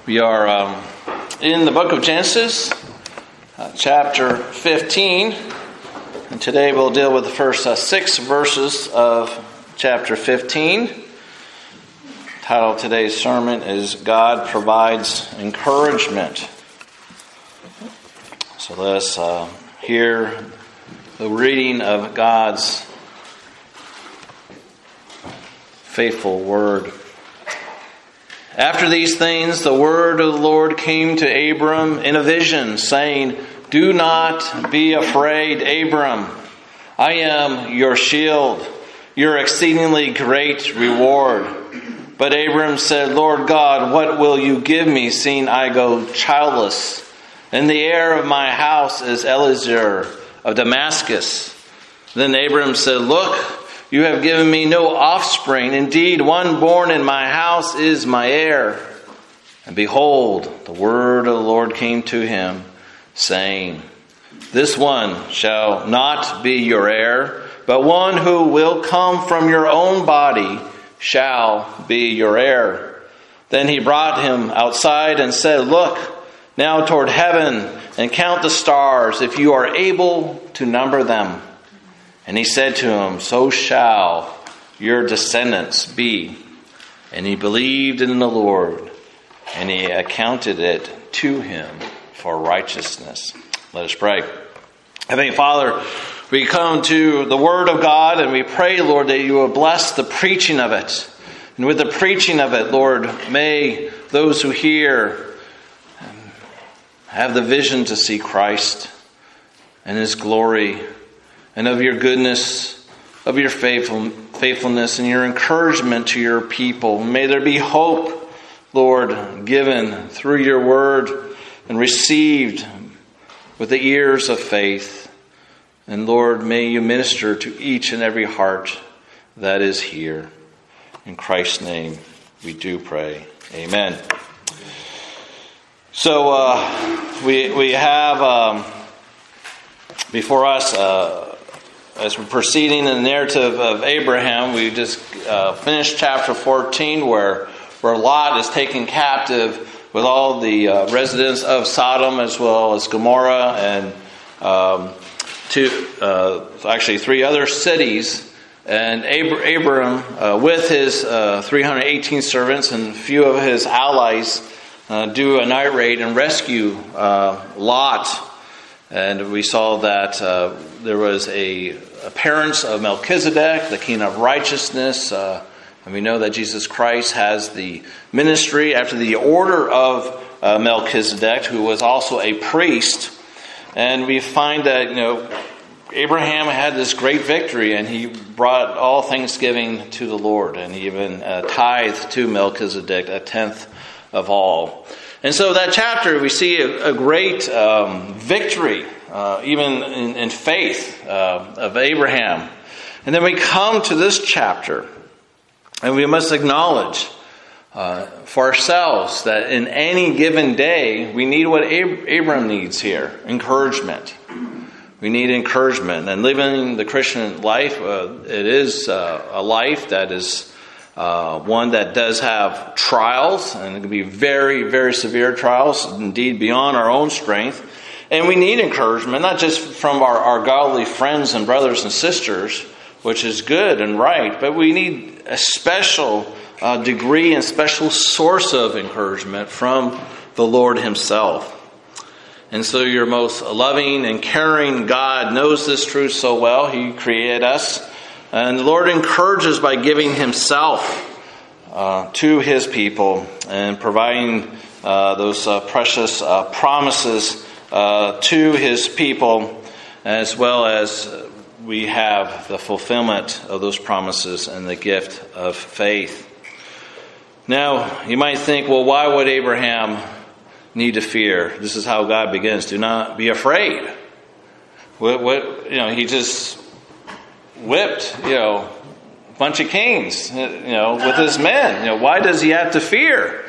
We are in the book of Genesis, chapter 15, and today we'll deal with the first 6 verses of chapter 15. The title of today's sermon is God Provides Encouragement. So let us hear the reading of God's faithful word. After these things, the word of the Lord came to Abram in a vision, saying, "Do not be afraid, Abram. I am your shield, your exceedingly great reward." But Abram said, "Lord God, what will you give me, seeing I go childless? And the heir of my house is Eliezer of Damascus." Then Abram said, "Look, you have given me no offspring. Indeed, one born in my house is my heir." And behold, the word of the Lord came to him, saying, "This one shall not be your heir, but one who will come from your own body shall be your heir." Then he brought him outside and said, "Look now toward heaven and count the stars, if you are able to number them." And he said to him, "So shall your descendants be." And he believed in the Lord, and he accounted it to him for righteousness. Let us pray. Heavenly Father, we come to the Word of God, and we pray, Lord, that you will bless the preaching of it. And with the preaching of it, Lord, may those who hear have the vision to see Christ and His glory, and of your goodness, of your faithfulness, and your encouragement to your people. May there be hope, Lord, given through your word and received with the ears of faith. And Lord, may you minister to each and every heart that is here. In Christ's name we do pray. Amen. So we have before us, as we're proceeding in the narrative of Abraham, we just finished chapter 14 where Lot is taken captive with all the residents of Sodom as well as Gomorrah and actually 3 other cities. And Abram, with his 318 servants and a few of his allies, do a night raid and rescue Lot. And we saw that there was a appearance of Melchizedek, the king of righteousness. And we know that Jesus Christ has the ministry after the order of Melchizedek, who was also a priest. And we find that, Abraham had this great victory, and he brought all thanksgiving to the Lord, and he even tithed to Melchizedek 1/10 of all. And so that chapter, we see a great victory, even in faith of Abraham. And then we come to this chapter, and we must acknowledge for ourselves that in any given day, we need what Abram needs here, encouragement. We need encouragement. And living the Christian life, it is a life that is one that does have trials, and it can be very, very severe trials, indeed beyond our own strength. And we need encouragement, not just from our godly friends and brothers and sisters, which is good and right, but we need a special degree and special source of encouragement from the Lord Himself. And so your most loving and caring God knows this truth so well. He created us. And the Lord encourages by giving Himself to His people and providing those precious promises to His people, as well as we have the fulfillment of those promises and the gift of faith. Now, you might think, well, why would Abraham need to fear? This is how God begins. Do not be afraid. He just whipped, a bunch of kings, with his men. Why does he have to fear?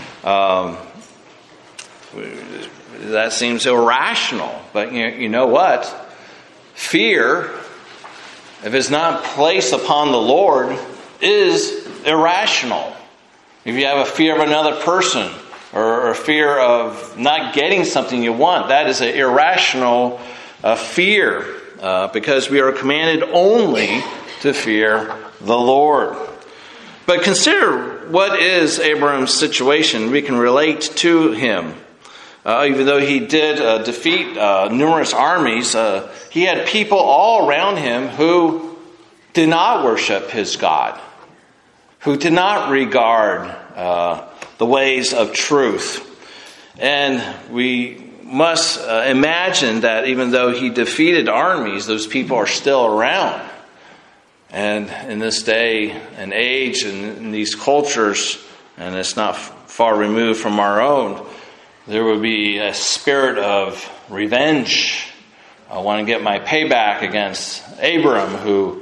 That seems irrational. But you know what? Fear, if it's not placed upon the Lord, is irrational. If you have a fear of another person, or fear of not getting something you want. That is an irrational fear, because we are commanded only to fear the Lord. But consider what is Abram's situation. We can relate to him. Even though he did defeat numerous armies, he had people all around him who did not worship his God, who did not regard the ways of truth. And we must imagine that even though he defeated armies, those people are still around. And in this day and age and in these cultures, and it's not far removed from our own, there would be a spirit of revenge. I want to get my payback against Abram, who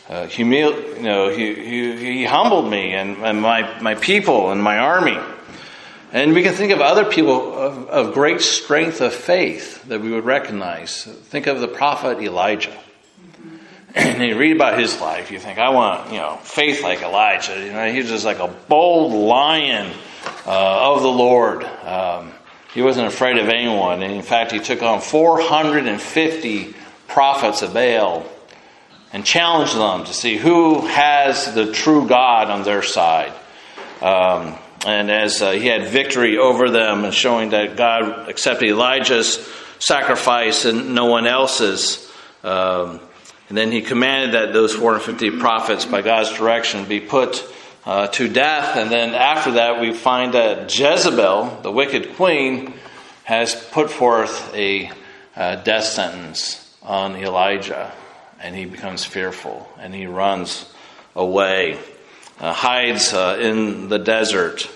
he humbled me and my people and my army. And we can think of other people of great strength of faith that we would recognize. Think of the prophet Elijah. And you read about his life, you think, I want, faith like Elijah. He's just like a bold lion of the Lord. He wasn't afraid of anyone. And in fact, he took on 450 prophets of Baal and challenged them to see who has the true God on their side. And as he had victory over them and showing that God accepted Elijah's sacrifice and no one else's, and then he commanded that those 450 prophets, by God's direction, be put to death. And then after that, we find that Jezebel, the wicked queen, has put forth a death sentence on Elijah. And he becomes fearful. And he runs away, hides in the desert.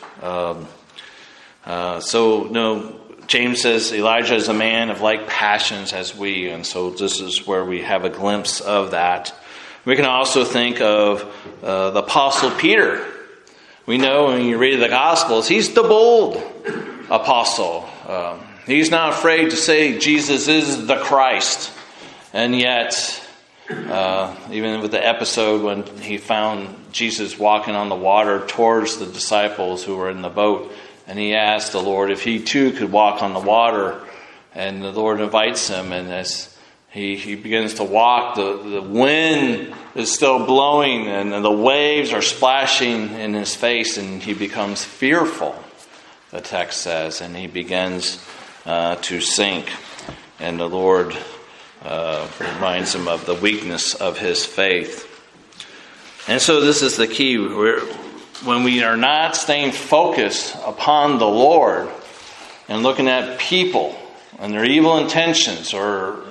James says Elijah is a man of like passions as we, and so this is where we have a glimpse of that. We can also think of the Apostle Peter. We know when you read the Gospels, he's the bold apostle. He's not afraid to say Jesus is the Christ. And yet, even with the episode when he found Jesus walking on the water towards the disciples who were in the boat, and he asked the Lord if he too could walk on the water. And the Lord invites him, and as he begins to walk, the wind is still blowing, and the waves are splashing in his face, and he becomes fearful, the text says, and he begins to sink. And the Lord reminds him of the weakness of his faith. And so this is the key. When we are not staying focused upon the Lord and looking at people and their evil intentions or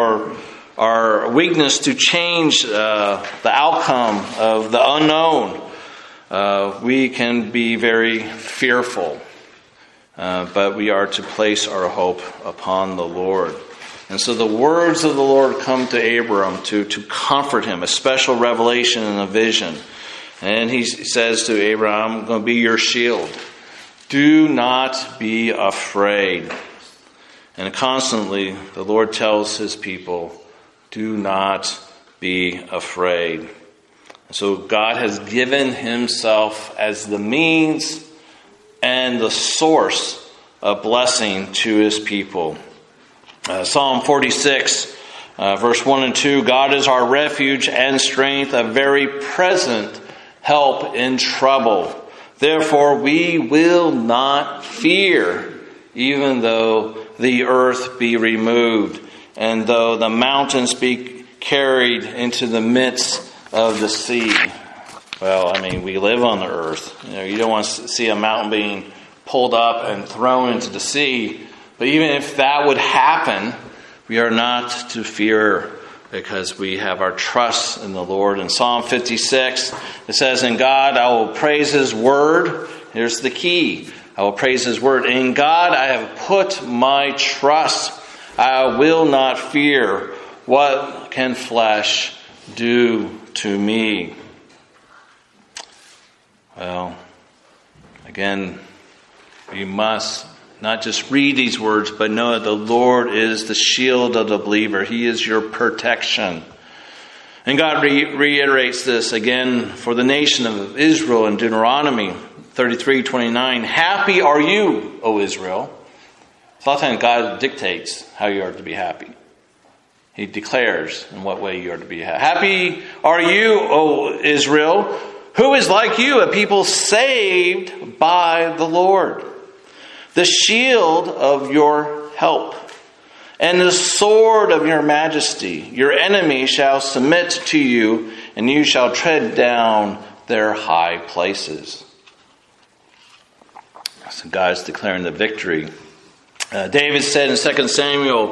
our weakness to change the outcome of the unknown, we can be very fearful. But we are to place our hope upon the Lord. And so the words of the Lord come to Abram to comfort him, a special revelation and a vision. And he says to Abraham, I'm going to be your shield. Do not be afraid. And constantly the Lord tells his people, do not be afraid. And so God has given himself as the means and the source of blessing to his people. Psalm 46, verse 1 and 2, God is our refuge and strength, a very present help in trouble. Therefore we will not fear, even though the earth be removed, and though the mountains be carried into the midst of the sea. Well, we live on the earth. You don't want to see a mountain being pulled up and thrown into the sea. But even if that would happen, we are not to fear, because we have our trust in the Lord. In Psalm 56, it says, in God I will praise his word. Here's the key. I will praise his word. In God I have put my trust. I will not fear. What can flesh do to me? Well, again, we must not just read these words, but know that the Lord is the shield of the believer. He is your protection. And God reiterates this again for the nation of Israel in Deuteronomy 33:29, happy are you, O Israel. So a lot of times God dictates how you are to be happy. He declares in what way you are to be happy. Happy are you, O Israel. Who is like you, a people saved by the Lord? The shield of your help and the sword of your majesty. Your enemy shall submit to you, and you shall tread down their high places. So God's declaring the victory. David said in 2 Samuel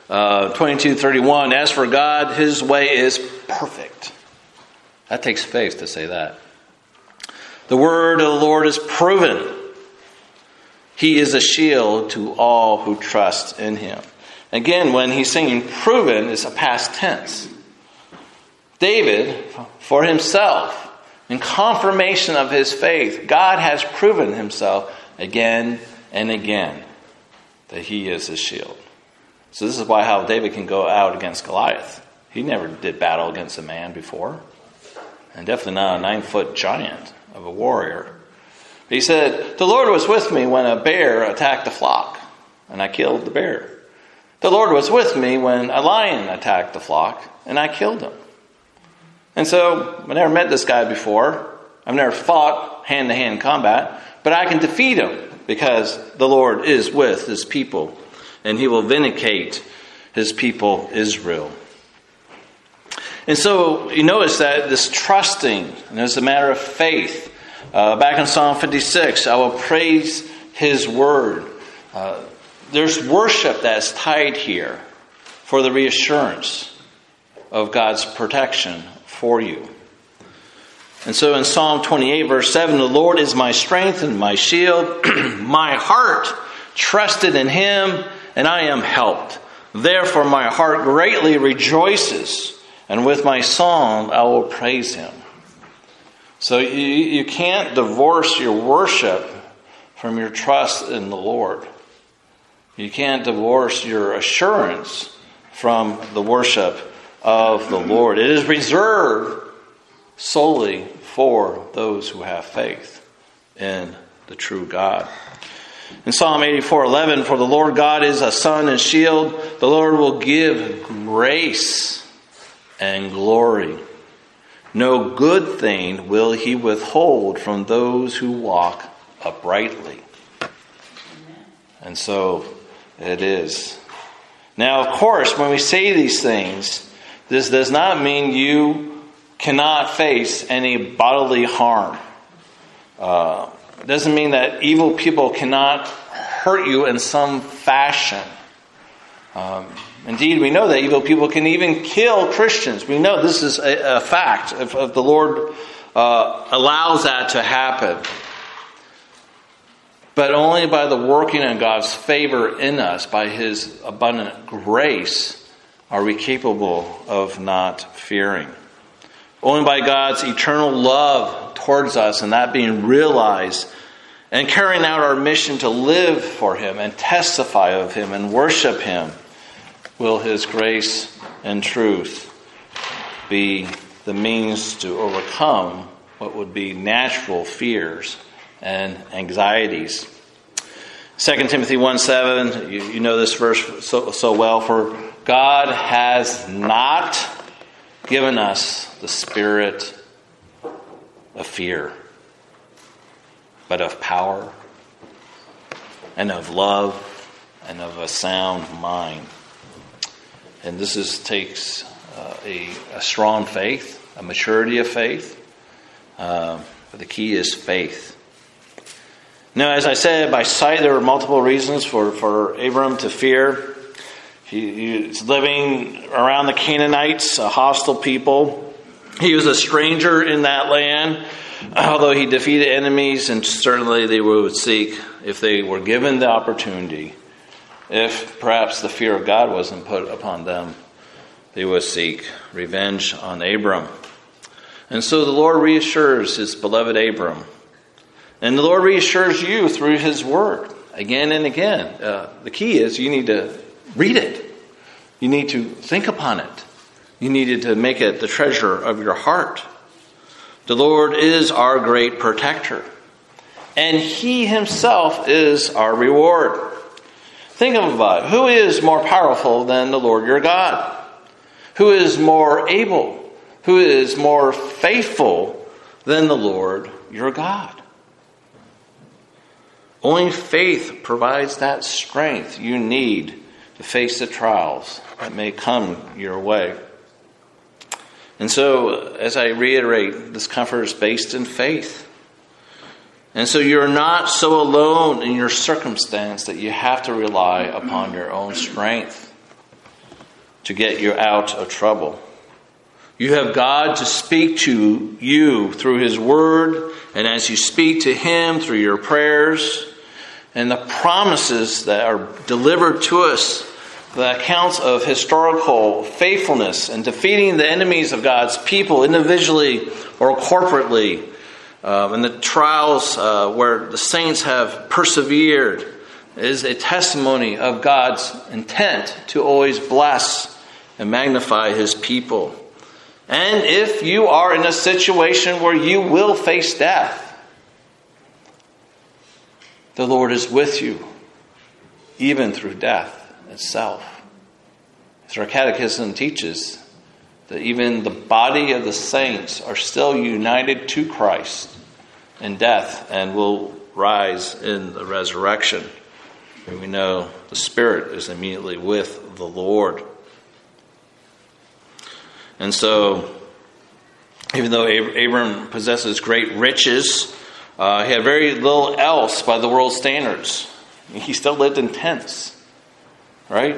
22:31, as for God, his way is perfect. That takes faith to say that. The word of the Lord is proven. He is a shield to all who trust in him. Again, when he's saying proven, it's a past tense. David, for himself, in confirmation of his faith, God has proven himself again and again that he is a shield. So this is why how David can go out against Goliath. He never did battle against a man before. And definitely not a 9-foot giant of a warrior. He said, the Lord was with me when a bear attacked the flock, and I killed the bear. The Lord was with me when a lion attacked the flock, and I killed him. And so, I never met this guy before. I've never fought hand-to-hand combat, but I can defeat him because the Lord is with his people, and he will vindicate his people Israel. And so you notice that this trusting, and it's a matter of faith. Back in Psalm 56, I will praise his word. There's worship that's tied here for the reassurance of God's protection for you. And so in Psalm 28, verse 7, the Lord is my strength and my shield. My heart trusted in him, and I am helped. Therefore my heart greatly rejoices, and with my song I will praise him. So you can't divorce your worship from your trust in the Lord. You can't divorce your assurance from the worship of the Lord. It is reserved solely for those who have faith in the true God. In Psalm 84:11, for the Lord God is a sun and shield. The Lord will give grace and glory. No good thing will he withhold from those who walk uprightly. And so it is. Now, of course, when we say these things, this does not mean you cannot face any bodily harm. It doesn't mean that evil people cannot hurt you in some fashion. Indeed, we know that evil people can even kill Christians. We know this is a fact. If the Lord allows that to happen. But only by the working of God's favor in us, by his abundant grace, are we capable of not fearing. Only by God's eternal love towards us and that being realized and carrying out our mission to live for him and testify of him and worship him will his grace and truth be the means to overcome what would be natural fears and anxieties. 2 Timothy 1:7, you know this verse so well. For God has not given us the spirit of fear, but of power and of love and of a sound mind. And this takes a strong faith, a maturity of faith. But the key is faith. Now, as I said, by sight, there were multiple reasons for Abram to fear. He's living around the Canaanites, a hostile people. He was a stranger in that land, although he defeated enemies, and certainly they would seek, if they were given the opportunity, if perhaps the fear of God wasn't put upon them, they would seek revenge on Abram. And so the Lord reassures his beloved Abram. And the Lord reassures you through his word again and again. The key is you need to read it. You need to think upon it. You needed to make it the treasure of your heart. The Lord is our great protector. and He Himself is our reward. Think about it. Who is more powerful than the Lord your God? Who is more able? Who is more faithful than the Lord your God? Only faith provides that strength you need to face the trials that may come your way. And so, as I reiterate, this comfort is based in faith. And so you're not so alone in your circumstance that you have to rely upon your own strength to get you out of trouble. You have God to speak to you through His Word, and as you speak to Him through your prayers and the promises that are delivered to us, the accounts of historical faithfulness and defeating the enemies of God's people individually or corporately, and the trials where the saints have persevered, is a testimony of God's intent to always bless and magnify His people. And if you are in a situation where you will face death, the Lord is with you, even through death itself. As our catechism teaches, that even the body of the saints are still united to Christ in death and will rise in the resurrection. And we know the Spirit is immediately with the Lord. And so, even though Abram possesses great riches, he had very little else by the world's standards. He still lived in tents, right?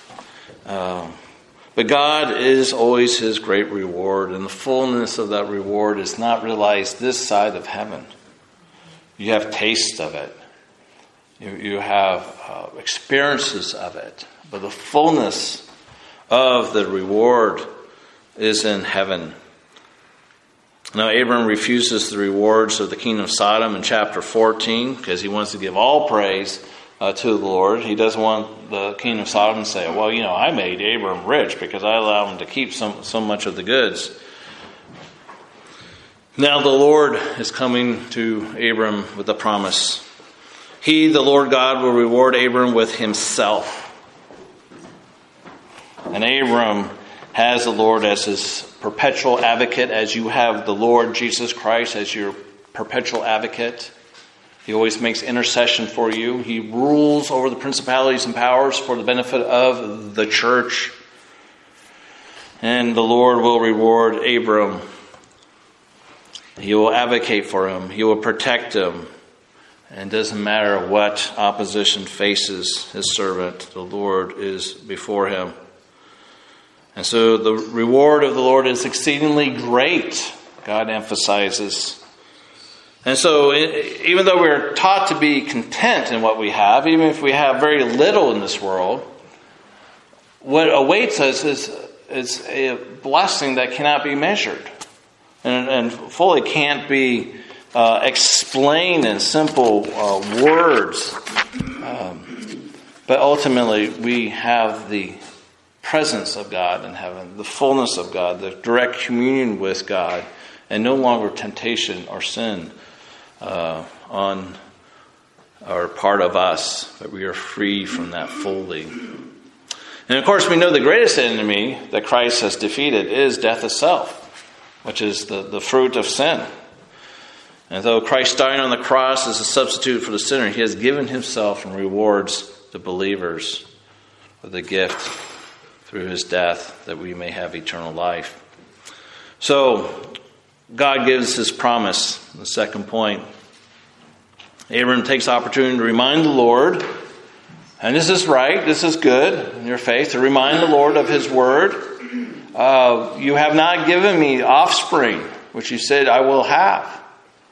But God is always his great reward, and the fullness of that reward is not realized this side of heaven. You have taste of it. You have experiences of it. But the fullness of the reward is in heaven. Now, Abram refuses the rewards of the kingdom of Sodom in chapter 14 because he wants to give all praise to the Lord. He doesn't want the kingdom of Sodom to say, well, I made Abram rich because I allowed him to keep so much of the goods. Now the Lord is coming to Abram with a promise. He, the Lord God, will reward Abram with himself. And Abram has the Lord as his perpetual advocate, as you have the Lord Jesus Christ as your perpetual advocate. He always makes intercession for you. He rules over the principalities and powers for the benefit of the church. And the Lord will reward Abram. He will advocate for him. He will protect him. And it doesn't matter what opposition faces his servant, the Lord is before him. And so the reward of the Lord is exceedingly great, God emphasizes. And so even though we're taught to be content in what we have, even if we have very little in this world, what awaits us is a blessing that cannot be measured and fully can't be explained in simple words. But ultimately, we have the presence of God in heaven, the fullness of God, the direct communion with God, and no longer temptation or sin on or part of us, but we are free from that fully. And of course, we know the greatest enemy that Christ has defeated is death itself, which is the fruit of sin. And though Christ dying on the cross is a substitute for the sinner, he has given himself and rewards the believers with the gift through his death that we may have eternal life. So, God gives his promise. The second point. Abram takes opportunity to remind the Lord, and this is right, this is good in your faith, to remind the Lord of his word. You have not given me offspring, which you said I will have.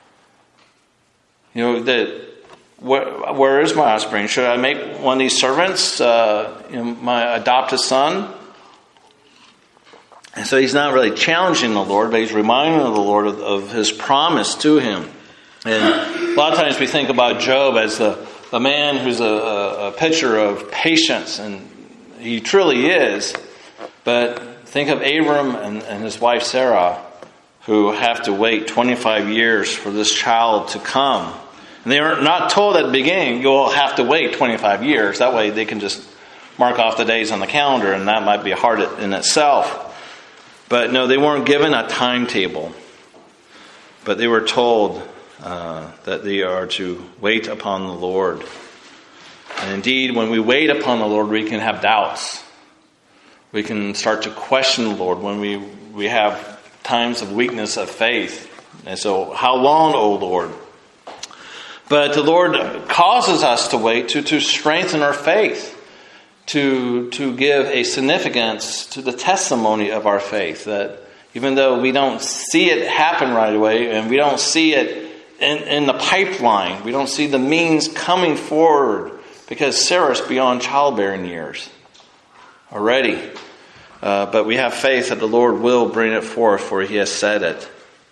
Where is my offspring? Should I make one of these servants my adopted son? And so he's not really challenging the Lord, but he's reminding the Lord of his promise to him. And a lot of times we think about Job as the man who's a picture of patience, and he truly is. But think of Abram and his wife Sarah, who have to wait 25 years for this child to come. And they are not told at the beginning, you'll have to wait 25 years. That way they can just mark off the days on the calendar, and that might be hard in itself. But no, they weren't given a timetable. But they were told that they are to wait upon the Lord. And indeed, when we wait upon the Lord, we can have doubts. We can start to question the Lord when we have times of weakness of faith. And so, how long, O Lord? But the Lord causes us to wait to strengthen our faith, to give a significance to the testimony of our faith. That even though we don't see it happen right away, and we don't see it in the pipeline, we don't see the means coming forward, because Sarah's beyond childbearing years already. But we have faith that the Lord will bring it forth, for He has said it.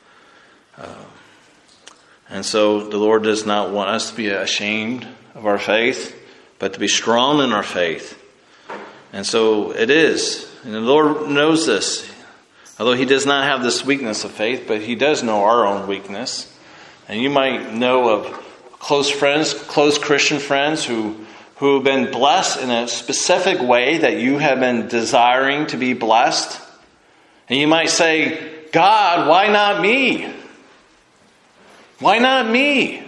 And so the Lord does not want us to be ashamed of our faith, but to be strong in our faith. And so it is. And the Lord knows this. Although He does not have this weakness of faith, but He does know our own weakness. And you might know of close friends, close Christian friends who have been blessed in a specific way that you have been desiring to be blessed. And you might say, God, why not me? Why not me?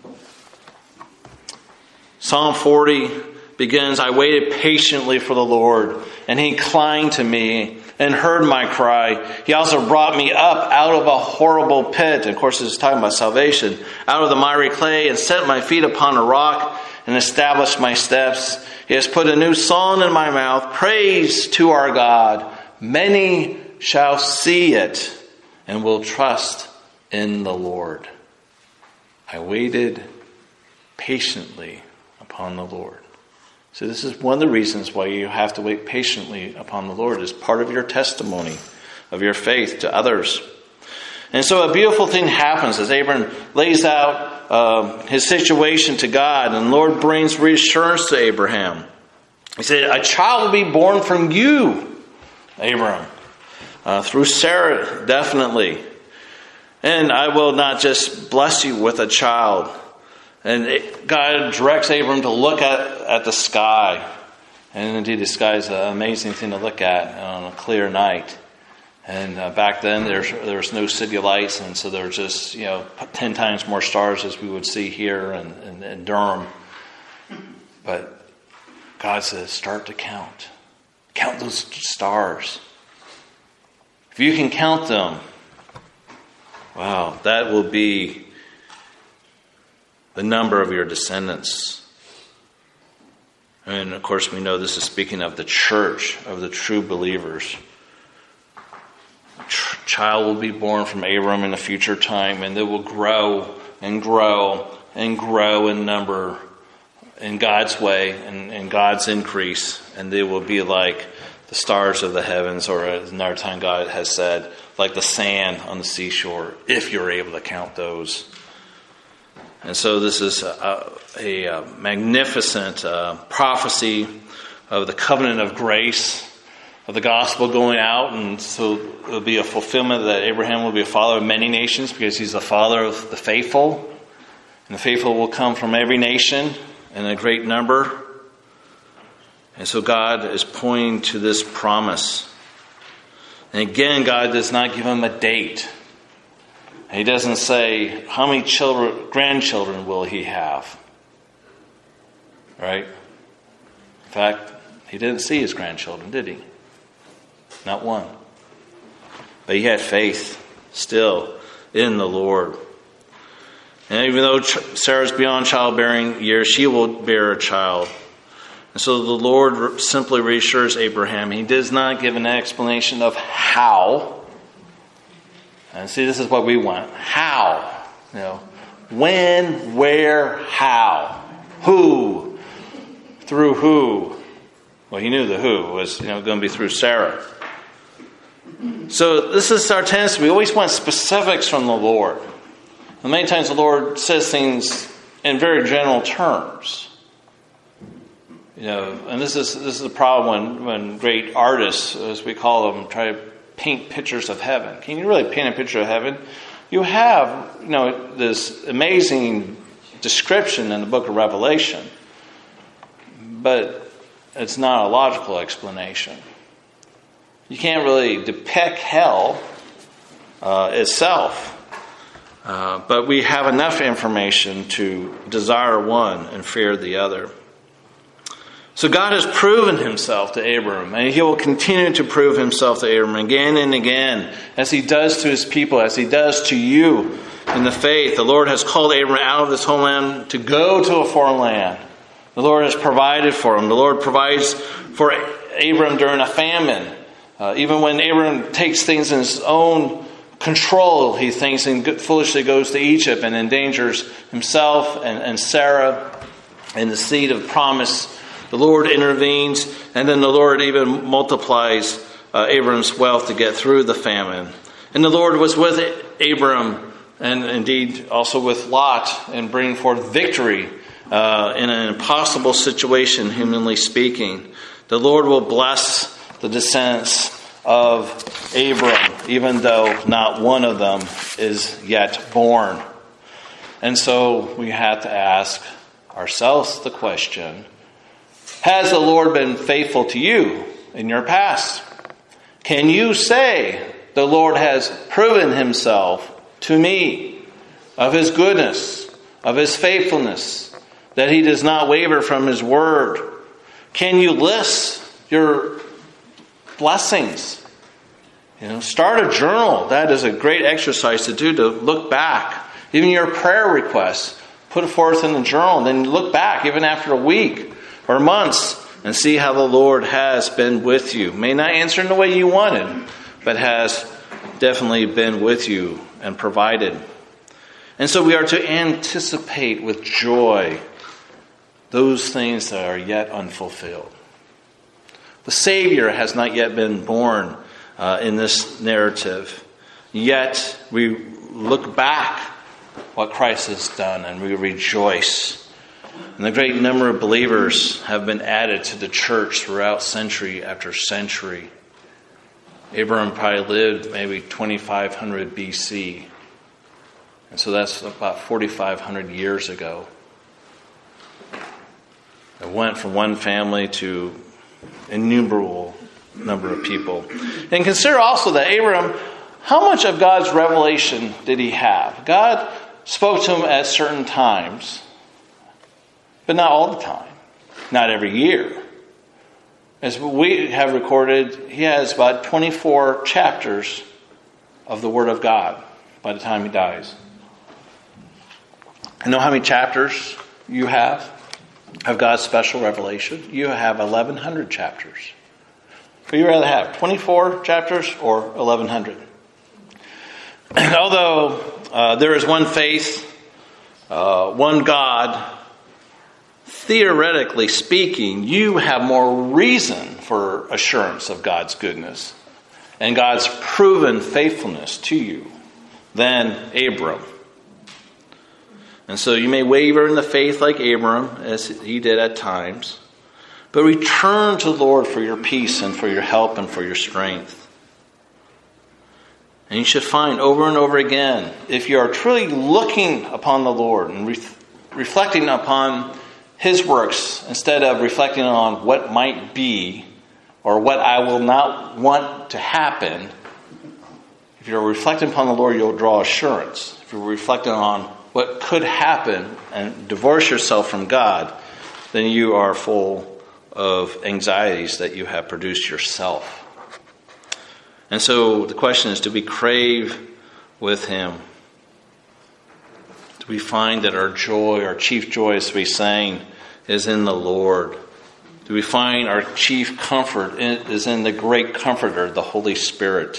Psalm 40 begins, I waited patiently for the Lord, and He inclined to me and heard my cry. He also brought me up out of a horrible pit. And of course, this is talking about salvation. Out of the miry clay, and set my feet upon a rock, and established my steps. He has put a new song in my mouth, praise to our God. Many shall see it and will trust in the Lord. I waited patiently upon the Lord. So this is one of the reasons why you have to wait patiently upon the Lord, as part of your testimony of your faith to others. And so a beautiful thing happens as Abram lays out his situation to God, and the Lord brings reassurance to Abraham. He said, a child will be born from you, Abram, through Sarah, definitely. And I will not just bless you with a child. And God directs Abram to look at the sky. And indeed, the sky is an amazing thing to look at on a clear night. And back then, there was no city lights, and so there were just 10 times more stars as we would see here in Durham. But God says, start to count. Count those stars. If you can count them, wow, that will be the number of your descendants. And of course, we know this is speaking of the church, of the true believers. A child will be born from Abram in a future time, and they will grow and grow and grow in number in God's way and in God's increase. And they will be like the stars of the heavens, or another time God has said, like the sand on the seashore, if you're able to count those. And so this is a magnificent prophecy of the covenant of grace, of the gospel going out. And so it will be a fulfillment that Abraham will be a father of many nations, because he's the father of the faithful. And the faithful will come from every nation in a great number. And so God is pointing to this promise. And again, God does not give him a date. He doesn't say, how many grandchildren will he have? Right? In fact, he didn't see his grandchildren, did he? Not one. But he had faith still in the Lord. And even though Sarah's beyond childbearing years, she will bear a child. And so the Lord simply reassures Abraham. He does not give an explanation of how. And see, this is what we want. How? When, where, how? Who? Through who? Well, he knew the who was going to be through Sarah. So this is our tendency. We always want specifics from the Lord. And many times the Lord says things in very general terms. And this is a problem when great artists, as we call them, try to paint pictures of heaven. Can you really paint a picture of heaven? You have, this amazing description in the book of Revelation, but it's not a logical explanation. You can't really depict hell itself, but we have enough information to desire one and fear the other. So God has proven himself to Abram, and he will continue to prove himself to Abram again and again, as he does to his people, as he does to you in the faith. The Lord has called Abram out of his homeland to go to a foreign land. The Lord has provided for him. The Lord provides for Abram during a famine. Even when Abram takes things in his own control, he thinks and foolishly goes to Egypt and endangers himself and Sarah and the seed of promise. The Lord intervenes, and then the Lord even multiplies Abram's wealth to get through the famine. And the Lord was with Abram, and indeed also with Lot, and bringing forth victory in an impossible situation, humanly speaking. The Lord will bless the descendants of Abram, even though not one of them is yet born. And so we have to ask ourselves the question, has the Lord been faithful to you in your past? Can you say, the Lord has proven himself to me of his goodness, of his faithfulness, that he does not waver from his word? Can you list your blessings? Start a journal. That is a great exercise to do, to look back. Even your prayer requests, put it forth in the journal, and then look back even after a week or months and see how the Lord has been with you. May not answer in the way you wanted, but has definitely been with you and provided. And so we are to anticipate with joy those things that are yet unfulfilled. The Savior has not yet been born in this narrative. Yet we look back what Christ has done and we rejoice. And the great number of believers have been added to the church throughout century after century. Abraham probably lived maybe 2500 BC. And so that's about 4,500 years ago. It went from one family to innumerable number of people. And consider also that Abraham, how much of God's revelation did he have? God spoke to him at certain times, but not all the time, not every year. As we have recorded, he has about 24 chapters of the Word of God by the time he dies. You know how many chapters you have of God's special revelation? You have 1,100 chapters. Would you rather have 24 chapters or 1,100? Although there is one faith, one God, theoretically speaking, you have more reason for assurance of God's goodness and God's proven faithfulness to you than Abram. And so you may waver in the faith like Abram, as he did at times, but return to the Lord for your peace and for your help and for your strength. And you should find over and over again, if you are truly looking upon the Lord and reflecting upon his works instead of reflecting on what might be or what I will not want to happen, if you're reflecting upon the Lord, you'll draw assurance. If you're reflecting on what could happen and divorce yourself from God, then you are full of anxieties that you have produced yourself. And so the question is, do we crave with him? Do we find that our joy, our chief joy, as we sang, is in the Lord? Do we find our chief comfort is in the great Comforter, the Holy Spirit?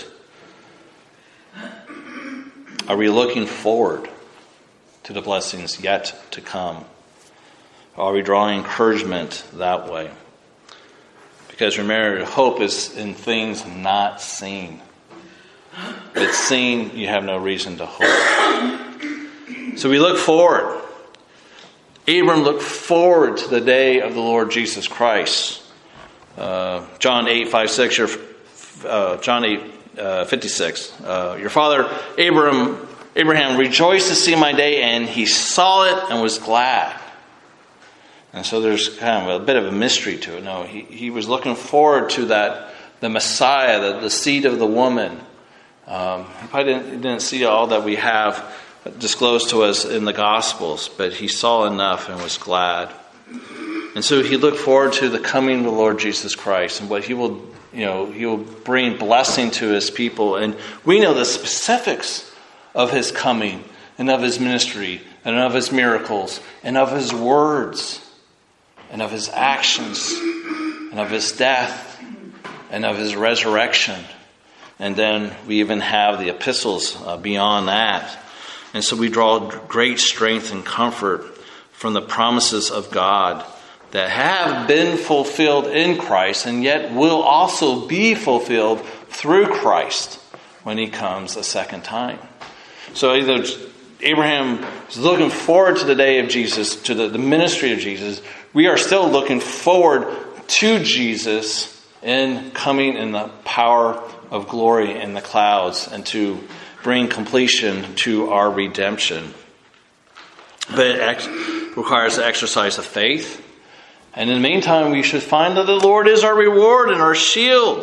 Are we looking forward to the blessings yet to come? Are we drawing encouragement that way? Because remember, hope is in things not seen. If it's seen, you have no reason to hope. So we look forward. Abram looked forward to the day of the Lord Jesus Christ. John 8:56. Your father Abram Abraham rejoiced to see my day, and he saw it and was glad. And so there's kind of a bit of a mystery to it. No, he was looking forward to that, the Messiah, the seed of the woman. He probably didn't see all that we have disclosed to us in the Gospels, but he saw enough and was glad. And so he looked forward to the coming of the Lord Jesus Christ and what he will bring blessing to his people. And we know the specifics of his coming and of his ministry and of his miracles and of his words and of his actions and of his death and of his resurrection. And then we even have the epistles beyond that. And so we draw great strength and comfort from the promises of God that have been fulfilled in Christ and yet will also be fulfilled through Christ when he comes a second time. So either Abraham is looking forward to the day of Jesus, to the ministry of Jesus. We are still looking forward to Jesus in coming in the power of glory in the clouds and to bring completion to our redemption. But it requires the exercise of faith. And in the meantime, we should find that the Lord is our reward and our shield.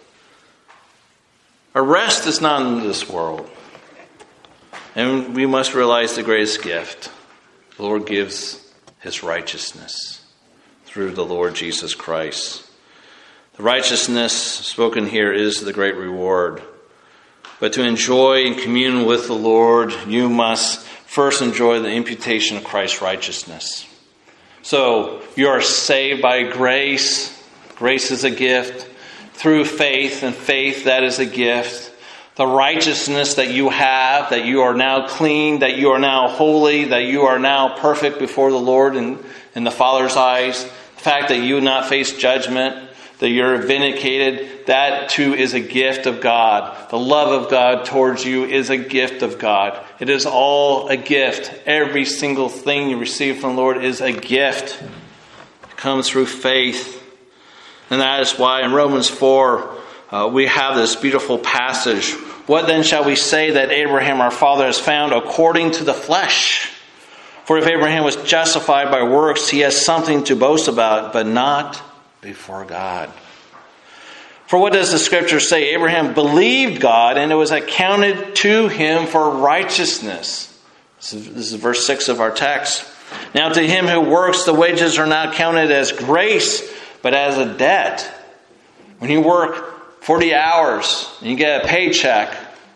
Our rest is not in this world. And we must realize the greatest gift. The Lord gives his righteousness through the Lord Jesus Christ. The righteousness spoken here is the great reward. But to enjoy and commune with the Lord, you must first enjoy the imputation of Christ's righteousness. So you are saved by grace. Grace is a gift. Through faith, and faith, that is a gift. The righteousness that you have, that you are now clean, that you are now holy, that you are now perfect before the Lord in the Father's eyes. The fact that you will not face judgment, that you're vindicated, that too is a gift of God. The love of God towards you is a gift of God. It is all a gift. Every single thing you receive from the Lord is a gift. It comes through faith. And that is why in Romans 4, we have this beautiful passage. What then shall we say that Abraham our father has found according to the flesh? For if Abraham was justified by works, he has something to boast about, but not before God. For what does the scripture say? Abraham believed God, and it was accounted to him for righteousness. This is verse 6 of our text. Now to him who works, the wages are not counted as grace, but as a debt. When you work 40 hours and you get a paycheck,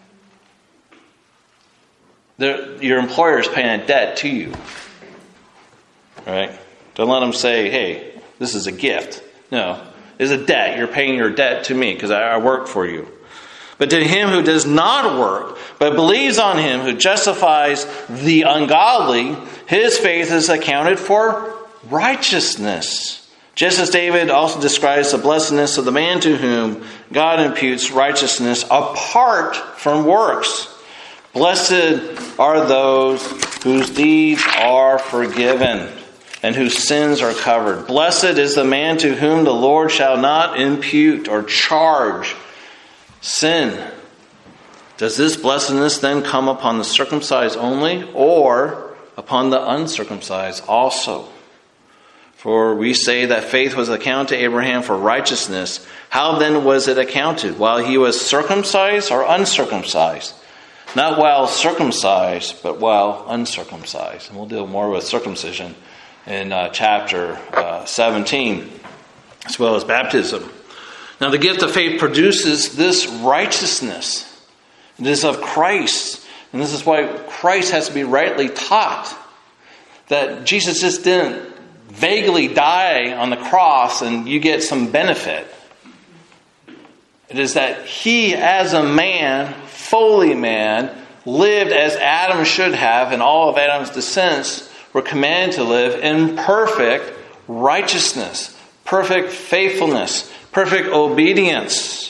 your employer is paying a debt to you. Right? Don't let them say, hey, this is a gift. No, it's a debt. You're paying your debt to me because I work for you. But to him who does not work, but believes on him who justifies the ungodly, his faith is accounted for righteousness. Just as David also describes the blessedness of the man to whom God imputes righteousness apart from works. Blessed are those whose deeds are forgiven and whose sins are covered. Blessed is the man to whom the Lord shall not impute or charge sin. Does this blessedness then come upon the circumcised only, or upon the uncircumcised also? For we say that faith was accounted to Abraham for righteousness. How then was it accounted? While he was circumcised or uncircumcised? Not while circumcised, but while uncircumcised. And we'll deal more with circumcision in chapter 17, as well as baptism. Now the gift of faith produces this righteousness. It is of Christ. And this is why Christ has to be rightly taught. That Jesus just didn't vaguely die on the cross and you get some benefit. It is that he, as a man, fully man, lived as Adam should have, and all of Adam's descendants were commanded to live in perfect righteousness, perfect faithfulness, perfect obedience.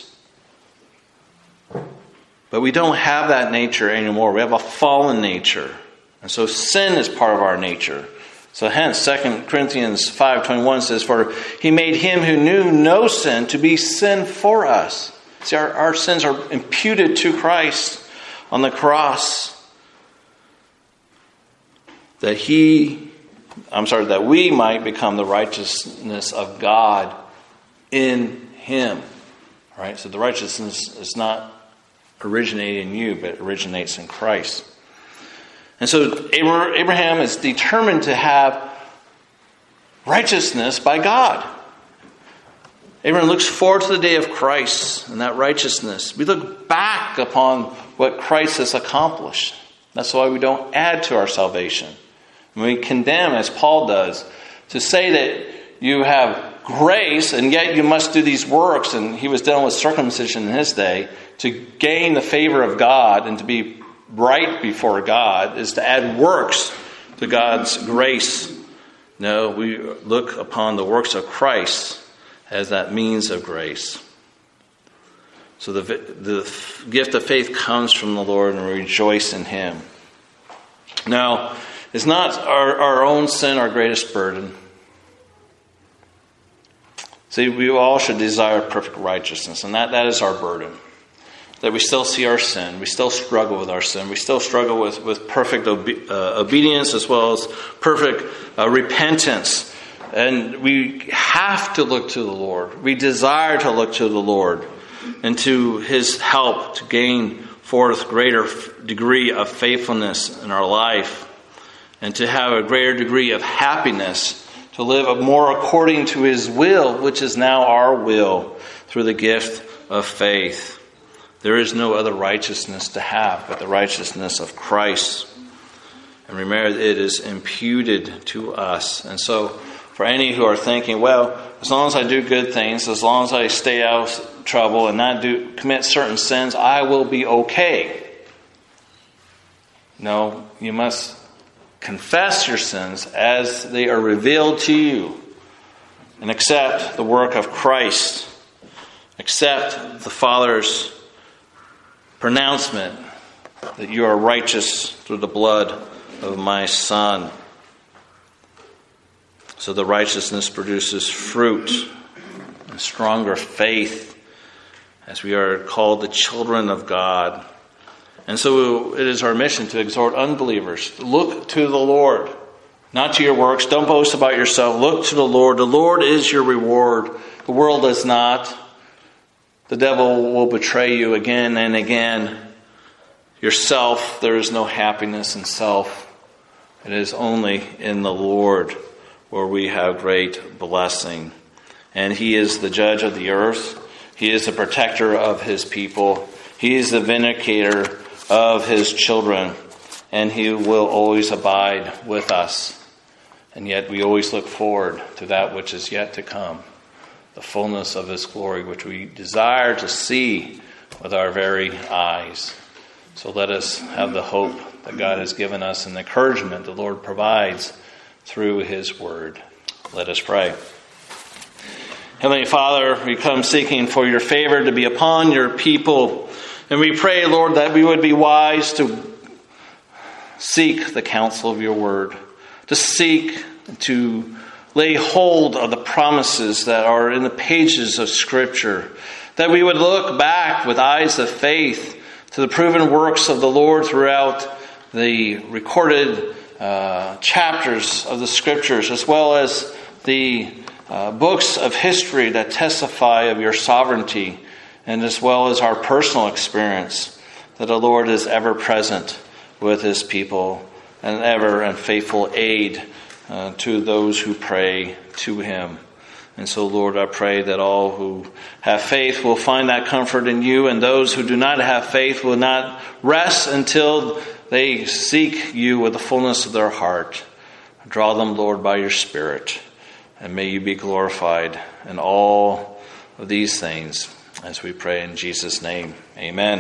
But we don't have that nature anymore. We have a fallen nature. And so sin is part of our nature. So hence, 2 Corinthians 5:21 says, for he made him who knew no sin to be sin for us. See, our sins are imputed to Christ on the cross. that we might become the righteousness of God in him. All right? So the righteousness is not originating in you, but originates in Christ. And so Abraham is determined to have righteousness by God. Abraham looks forward to the day of Christ and that righteousness. We look back upon what Christ has accomplished. That's why we don't add to our salvation. And we condemn, as Paul does, to say that you have grace and yet you must do these works, and he was dealing with circumcision in his day, to gain the favor of God and to be right before God is to add works to God's grace. No, we look upon the works of Christ as that means of grace. So the gift of faith comes from the Lord, and we rejoice in him. Now, is not our own sin our greatest burden? See, we all should desire perfect righteousness, and that is our burden. That we still see our sin. We still struggle with our sin. We still struggle with perfect obedience as well as perfect repentance. And we have to look to the Lord. We desire to look to the Lord and to his help to gain forth greater degree of faithfulness in our life and to have a greater degree of happiness, to live more according to his will, which is now our will through the gift of faith. There is no other righteousness to have but the righteousness of Christ. And remember, it is imputed to us. And so, for any who are thinking, well, as long as I do good things, as long as I stay out of trouble and not commit certain sins, I will be okay. No, you must confess your sins as they are revealed to you and accept the work of Christ. Accept the Father's pronouncement that you are righteous through the blood of my Son. So the righteousness produces fruit and stronger faith as we are called the children of God. And so it is our mission to exhort unbelievers. Look to the Lord, not to your works. Don't boast about yourself. Look to the Lord. The Lord is your reward. The world does not. The devil will betray you again and again. Yourself, there is no happiness in self. It is only in the Lord where we have great blessing. And he is the judge of the earth. He is the protector of his people. He is the vindicator of his children. And he will always abide with us. And yet we always look forward to that which is yet to come. The fullness of his glory, which we desire to see with our very eyes. So let us have the hope that God has given us and the encouragement the Lord provides through his word. Let us pray. Heavenly Father, we come seeking for your favor to be upon your people. And we pray, Lord, that we would be wise to seek the counsel of your word, to seek to lay hold of the promises that are in the pages of Scripture, that we would look back with eyes of faith to the proven works of the Lord throughout the recorded chapters of the Scriptures, as well as the books of history that testify of your sovereignty, and as well as our personal experience, that the Lord is ever present with his people and ever in faithful aid to those who pray to him. And so, Lord, I pray that all who have faith will find that comfort in you, and those who do not have faith will not rest until they seek you with the fullness of their heart. Draw them, Lord, by your Spirit, and may you be glorified in all of these things, as we pray in Jesus' name. Amen.